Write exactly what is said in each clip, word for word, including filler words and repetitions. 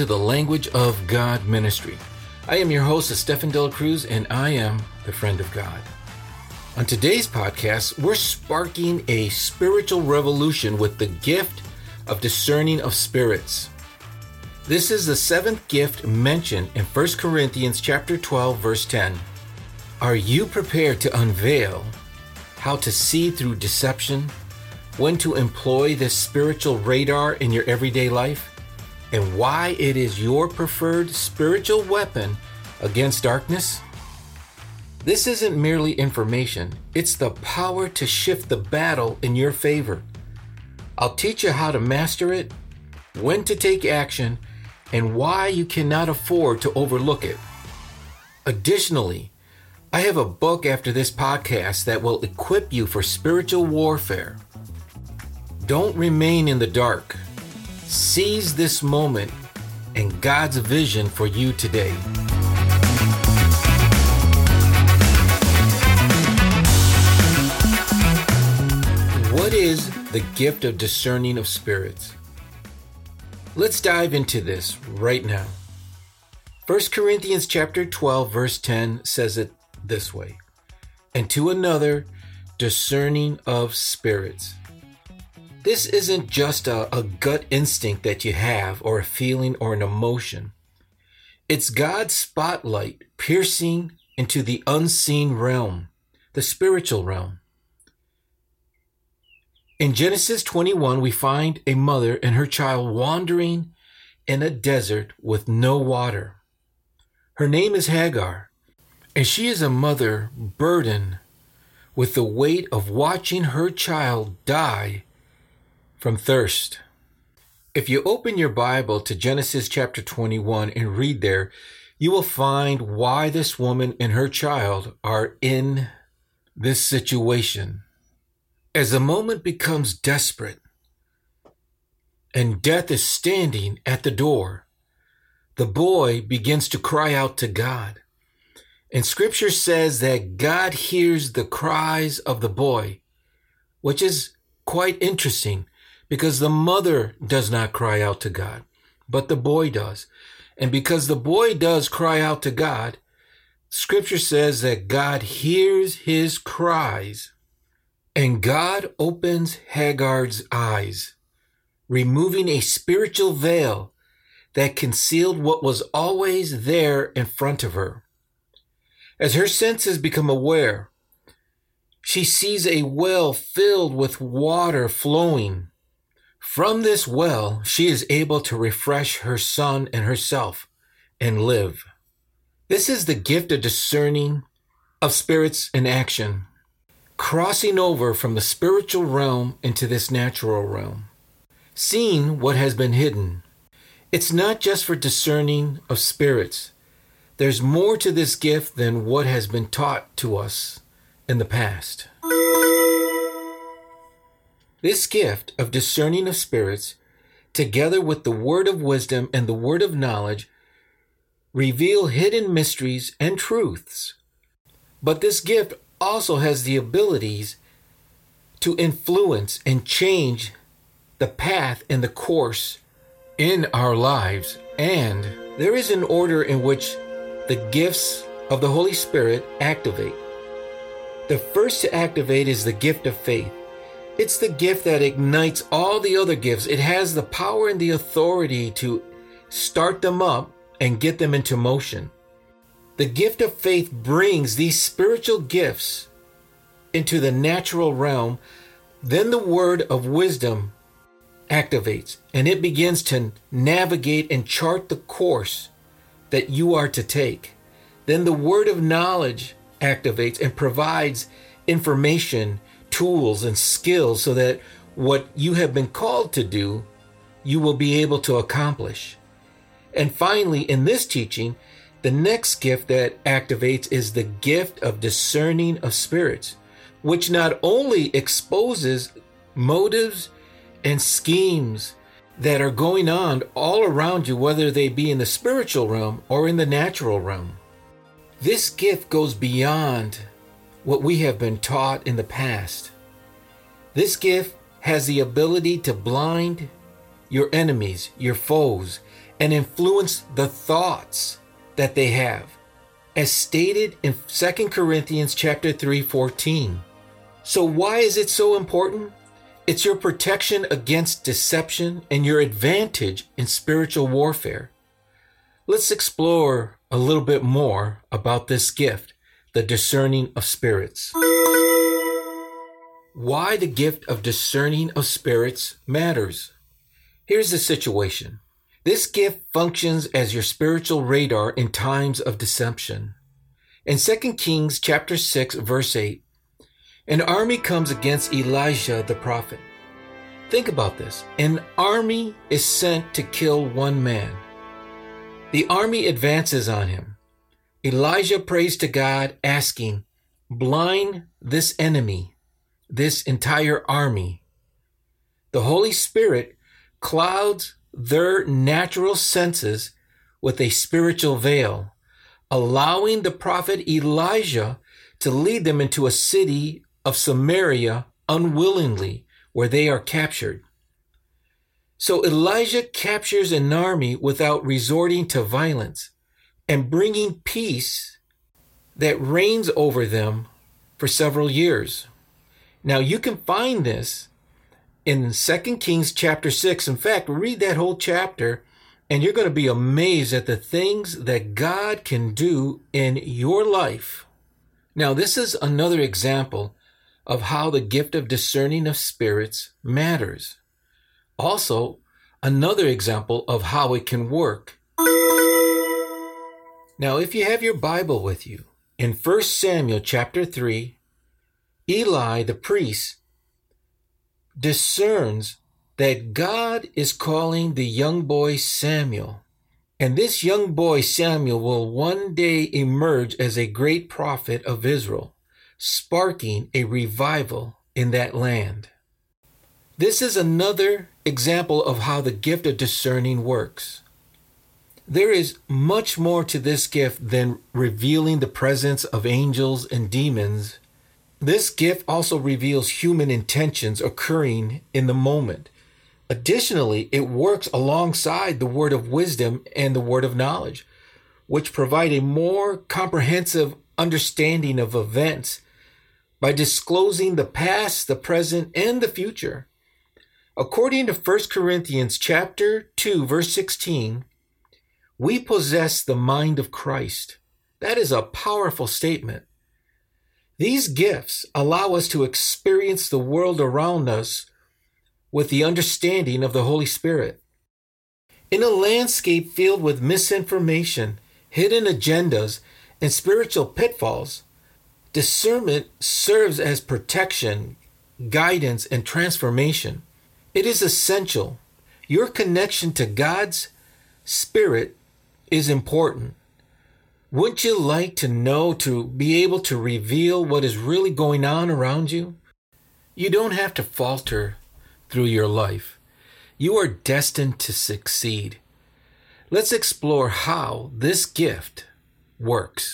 to the Language of God Ministry. I am your host, Stephan Dela Cruz, and I am the friend of God. On today's podcast, we're sparking a spiritual revolution with the gift of discerning of spirits. This is the seventh gift mentioned in First Corinthians chapter twelve, verse ten. Are you prepared to unveil how to see through deception, when to employ this spiritual radar in your everyday life, and why it is your preferred spiritual weapon against darkness? This isn't merely information, it's the power to shift the battle in your favor. I'll teach you how to master it, when to take action, and why you cannot afford to overlook it. Additionally, I have a book after this podcast that will equip you for spiritual warfare. Don't remain in the dark. Seize this moment and God's vision for you today. What is the gift of discerning of spirits? Let's dive into this right now. First Corinthians chapter twelve, verse ten says it this way, and to another, discerning of spirits. This isn't just a, a gut instinct that you have, or a feeling or an emotion. It's God's spotlight piercing into the unseen realm, the spiritual realm. In Genesis twenty-one, we find a mother and her child wandering in a desert with no water. Her name is Hagar, and she is a mother burdened with the weight of watching her child die from thirst. If you open your Bible to Genesis chapter twenty-one and read there, you will find why this woman and her child are in this situation. As the moment becomes desperate and death is standing at the door, the boy begins to cry out to God. And scripture says that God hears the cries of the boy, which is quite interesting because the mother does not cry out to God, but the boy does. And because the boy does cry out to God, scripture says that God hears his cries, and God opens Hagar's eyes, removing a spiritual veil that concealed what was always there in front of her. As her senses become aware, she sees a well filled with water flowing. From this well, she is able to refresh her son and herself and live. This is the gift of discerning of spirits in action, crossing over from the spiritual realm into this natural realm, seeing what has been hidden. It's not just for discerning of spirits. There's more to this gift than what has been taught to us in the past. This gift of discerning of spirits, together with the word of wisdom and the word of knowledge, reveal hidden mysteries and truths. But this gift also has the abilities to influence and change the path and the course in our lives. And there is an order in which the gifts of the Holy Spirit activate. The first to activate is the gift of faith. It's the gift that ignites all the other gifts. It has the power and the authority to start them up and get them into motion. The gift of faith brings these spiritual gifts into the natural realm. Then the word of wisdom activates, and it begins to navigate and chart the course that you are to take. Then the word of knowledge activates and provides information, tools, and skills so that what you have been called to do, you will be able to accomplish. And finally, in this teaching, the next gift that activates is the gift of discerning of spirits, which not only exposes motives and schemes that are going on all around you, whether they be in the spiritual realm or in the natural realm. This gift goes beyond what we have been taught in the past. This gift has the ability to blind your enemies, your foes, and influence the thoughts that they have, as stated in Second Corinthians chapter three, fourteen. So why is it so important? It's your protection against deception and your advantage in spiritual warfare. Let's explore a little bit more about this gift, the discerning of spirits. Why the gift of discerning of spirits matters. Here's the situation. This gift functions as your spiritual radar in times of deception. In Second Kings chapter six, verse eight, an army comes against Elijah the prophet. Think about this. An army is sent to kill one man. The army advances on him. Elijah prays to God, asking, blind this enemy, this entire army. The Holy Spirit clouds their natural senses with a spiritual veil, allowing the prophet Elijah to lead them into a city of Samaria unwillingly, where they are captured. So Elijah captures an army without resorting to violence and bringing peace that reigns over them for several years. Now you can find this in Second Kings chapter six. In fact, read that whole chapter and you're going to be amazed at the things that God can do in your life. Now, this is another example of how the gift of discerning of spirits matters. Also, another example of how it can work. Now, if you have your Bible with you, in First Samuel chapter three, Eli the priest discerns that God is calling the young boy Samuel. And this young boy Samuel will one day emerge as a great prophet of Israel, sparking a revival in that land. This is another example of how the gift of discerning works. There is much more to this gift than revealing the presence of angels and demons. This gift also reveals human intentions occurring in the moment. Additionally, it works alongside the word of wisdom and the word of knowledge, which provide a more comprehensive understanding of events by disclosing the past, the present, and the future. According to First Corinthians chapter two, verse sixteen, we possess the mind of Christ. That is a powerful statement. These gifts allow us to experience the world around us with the understanding of the Holy Spirit. In a landscape filled with misinformation, hidden agendas, and spiritual pitfalls, discernment serves as protection, guidance, and transformation. It is essential. Your connection to God's Spirit is important. Wouldn't you like to know, to be able to reveal what is really going on around you? You don't have to falter through your life. You are destined to succeed. Let's explore how this gift works.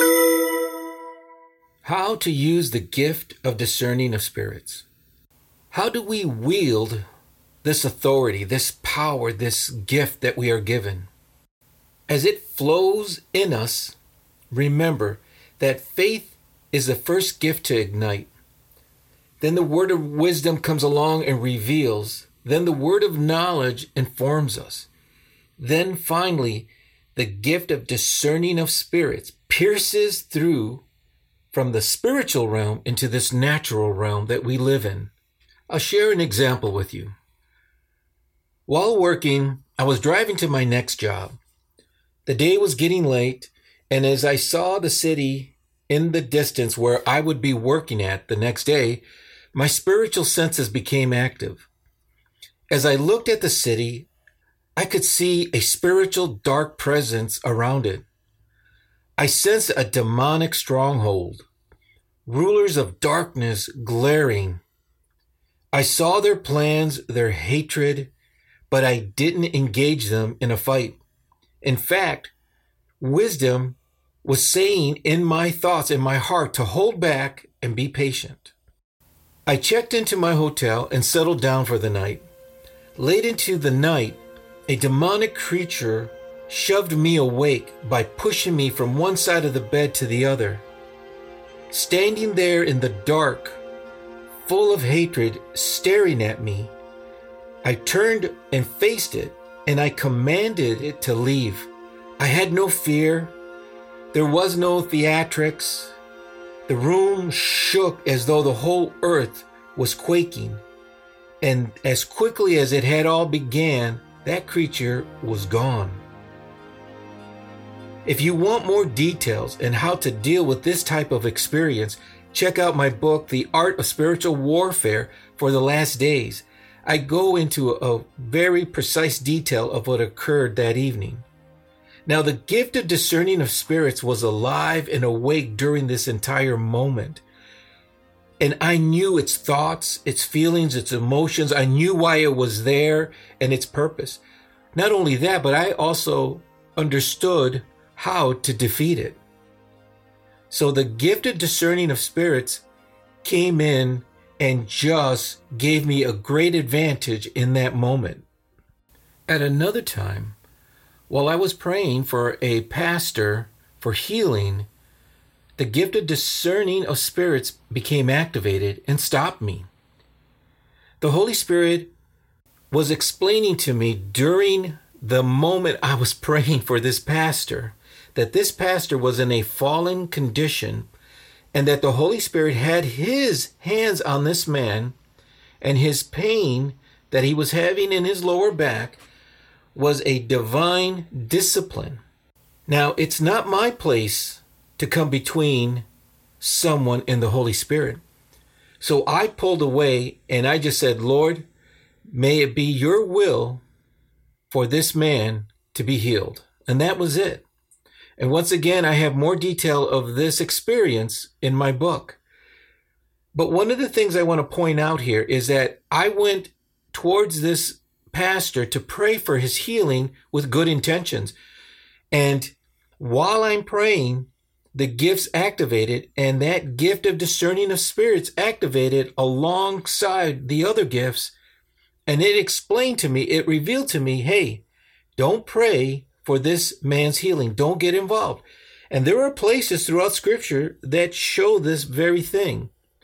How to use the gift of discerning of spirits. How do we wield this authority, this power, this gift that we are given? As it flows in us, remember that faith is the first gift to ignite. Then the word of wisdom comes along and reveals. Then the word of knowledge informs us. Then finally, the gift of discerning of spirits pierces through from the spiritual realm into this natural realm that we live in. I'll share an example with you. While working, I was driving to my next job. The day was getting late, and as I saw the city in the distance where I would be working at the next day, my spiritual senses became active. As I looked at the city, I could see a spiritual dark presence around it. I sensed a demonic stronghold, rulers of darkness glaring. I saw their plans, their hatred, but I didn't engage them in a fight. In fact, wisdom was saying in my thoughts, in my heart, to hold back and be patient. I checked into my hotel and settled down for the night. Late into the night, A demonic creature shoved me awake by pushing me from one side of the bed to the other. Standing there in the dark, full of hatred, staring at me, I turned and faced it, and I commanded it to leave. I had no fear. There was no theatrics. The room shook as though the whole earth was quaking. And as quickly as it had all began, that creature was gone. If you want more details on how to deal with this type of experience, check out my book, The Art of Spiritual Warfare for the Last Days. I go into a very precise detail of what occurred that evening. Now, the gift of discerning of spirits was alive and awake during this entire moment. And I knew its thoughts, its feelings, its emotions. I knew why it was there and its purpose. Not only that, but I also understood how to defeat it. So the gift of discerning of spirits came in and just gave me a great advantage in that moment. At another time, while I was praying for a pastor for healing, the gift of discerning of spirits became activated and stopped me. The Holy Spirit was explaining to me during the moment I was praying for this pastor that this pastor was in a fallen condition and that the Holy Spirit had his hands on this man, and his pain that he was having in his lower back was a divine discipline. Now, it's not my place to come between someone and the Holy Spirit. So I pulled away and I just said, Lord, may it be your will for this man to be healed. And that was it. And once again, I have more detail of this experience in my book. But one of the things I want to point out here is that I went towards this pastor to pray for his healing with good intentions. And while I'm praying, the gifts activated, and that gift of discerning of spirits activated alongside the other gifts. And it explained to me, it revealed to me, hey, don't pray for this man's healing. Don't get involved. And there are places throughout Scripture that show this very thing.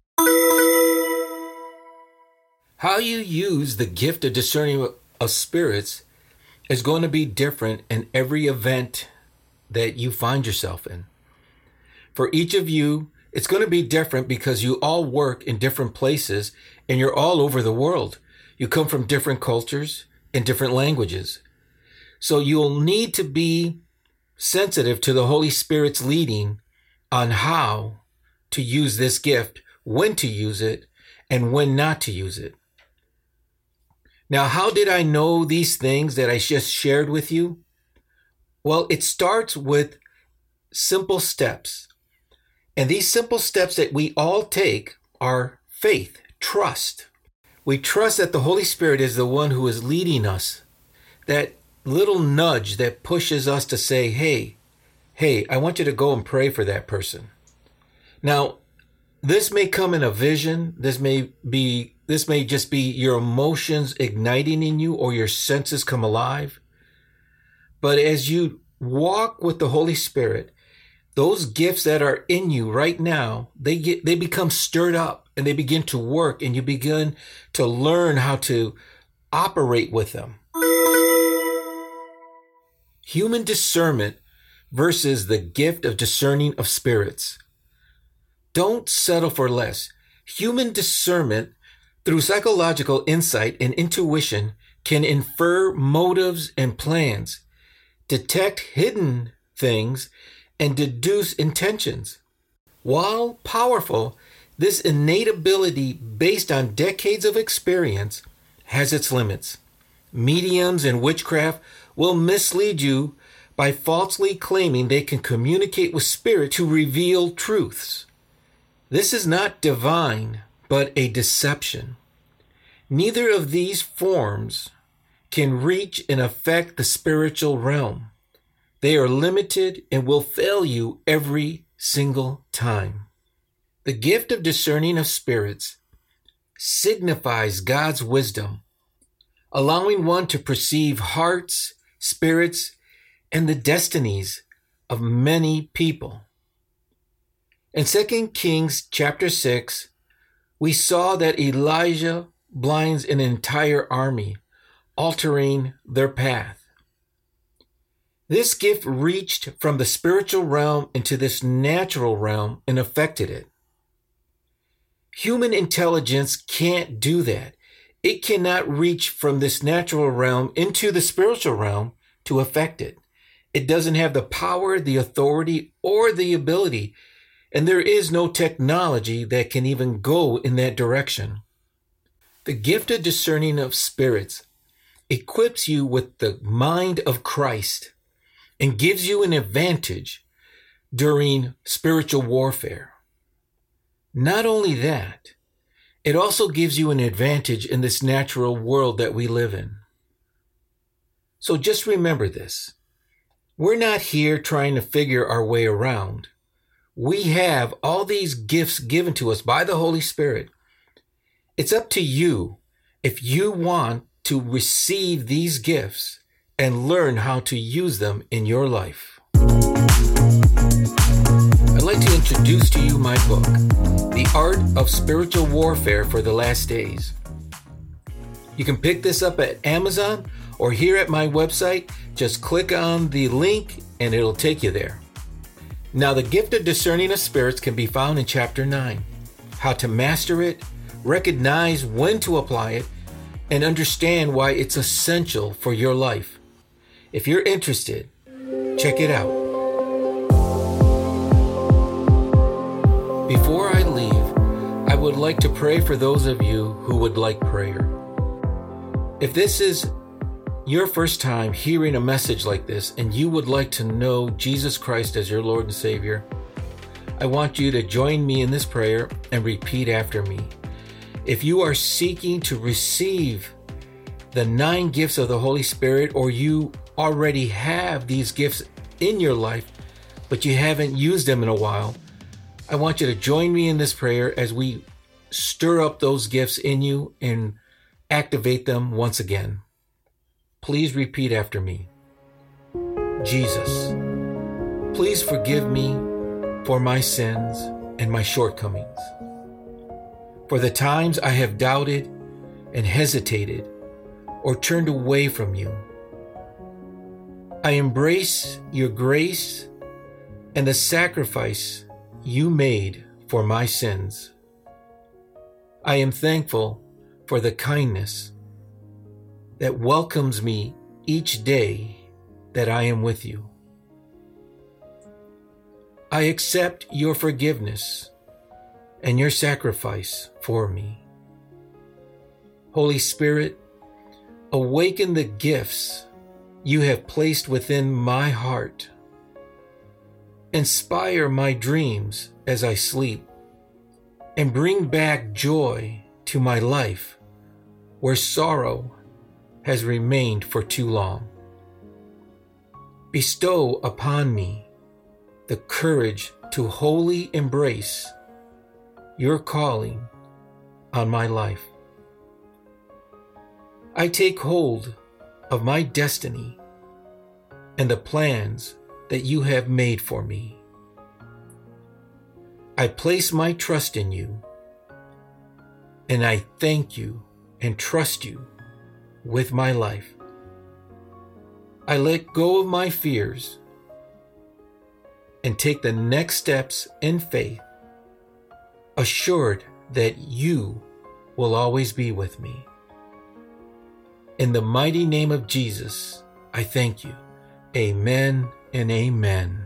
How you use the gift of discerning of spirits is going to be different in every event that you find yourself in. For each of you, it's going to be different because you all work in different places and you're all over the world. You come from different cultures and different languages. So you'll need to be sensitive to the Holy Spirit's leading on how to use this gift, when to use it, and when not to use it. Now, how did I know these things that I just shared with you? Well, it starts with simple steps. And these simple steps that we all take are faith, trust. We trust that the Holy Spirit is the one who is leading us. That little nudge that pushes us to say, hey, hey, I want you to go and pray for that person. Now, this may come in a vision. This may be, this may just be your emotions igniting in you or your senses come alive. But as you walk with the Holy Spirit, those gifts that are in you right now, they get, they become stirred up and they begin to work, and you begin to learn how to operate with them. Human discernment versus the gift of discerning of spirits. Don't settle for less. Human discernment through psychological insight and intuition can infer motives and plans, detect hidden things, and deduce intentions. While powerful, this innate ability based on decades of experience has its limits. Mediums and witchcraft will mislead you by falsely claiming they can communicate with spirit to reveal truths. This is not divine, but a deception. Neither of these forms can reach and affect the spiritual realm. They are limited and will fail you every single time. The gift of discerning of spirits signifies God's wisdom. allowing one to perceive hearts, spirits, and the destinies of many people. In Second Kings chapter six, we saw that Elijah blinds an entire army, altering their path. This gift reached from the spiritual realm into this natural realm and affected it. Human intelligence can't do that. It cannot reach from this natural realm into the spiritual realm to affect it. It doesn't have the power, the authority, or the ability, and there is no technology that can even go in that direction. The gift of discerning of spirits equips you with the mind of Christ and gives you an advantage during spiritual warfare. Not only that, it also gives you an advantage in this natural world that we live in. So just remember this. We're not here trying to figure our way around. We have all these gifts given to us by the Holy Spirit. It's up to you if you want to receive these gifts and learn how to use them in your life. I'd like to introduce to you my book, The Art of Spiritual Warfare for the Last Days. You can pick this up at Amazon or here at my website. Just click on the link and it'll take you there. Now, the gift of discerning of spirits can be found in chapter nine. How to master it, recognize when to apply it, and understand why it's essential for your life. If you're interested, check it out. Before I leave, I would like to pray for those of you who would like prayer. If this is your first time hearing a message like this and you would like to know Jesus Christ as your Lord and Savior, I want you to join me in this prayer and repeat after me. If you are seeking to receive the nine gifts of the Holy Spirit, or you already have these gifts in your life, but you haven't used them in a while, I want you to join me in this prayer as we stir up those gifts in you and activate them once again. Please repeat after me. Jesus, please forgive me for my sins and my shortcomings, for the times I have doubted and hesitated or turned away from you. I embrace your grace and the sacrifice you made for my sins. I am thankful for the kindness that welcomes me each day that I am with you. I accept your forgiveness and your sacrifice for me. Holy Spirit, awaken the gifts you have placed within my heart. Inspire my dreams as I sleep, and bring back joy to my life where sorrow has remained for too long. Bestow upon me the courage to wholly embrace your calling on my life. I take hold of my destiny and the plans that you have made for me. I place my trust in you, and I thank you and trust you with my life. I let go of my fears and take the next steps in faith, assured that you will always be with me. In the mighty name of Jesus, I thank you. Amen and amen.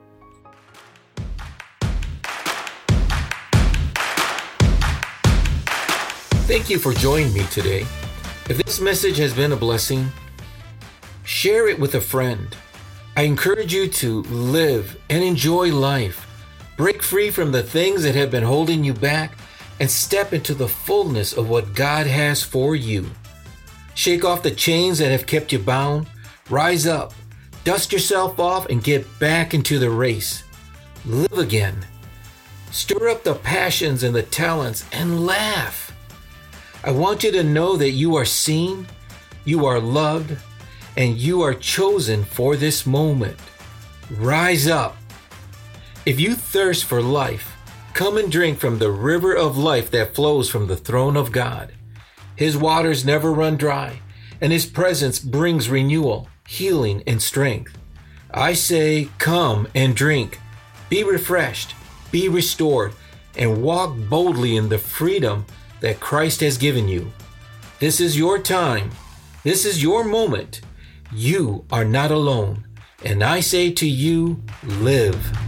Thank you for joining me today. If this message has been a blessing, share it with a friend. I encourage you to live and enjoy life. Break free from the things that have been holding you back and step into the fullness of what God has for you. Shake off the chains that have kept you bound. Rise up, dust yourself off, and get back into the race. Live again. Stir up the passions and the talents and laugh. I want you to know that you are seen, You are loved, and you are chosen for this moment. Rise up. If you thirst for life, come and drink from the river of life that flows from the throne of God. His waters never run dry, and His presence brings renewal, healing, and strength. I say, come and drink. Be refreshed, be restored, and walk boldly in the freedom that Christ has given you. This is your time. This is your moment. You are not alone. And I say to you, live.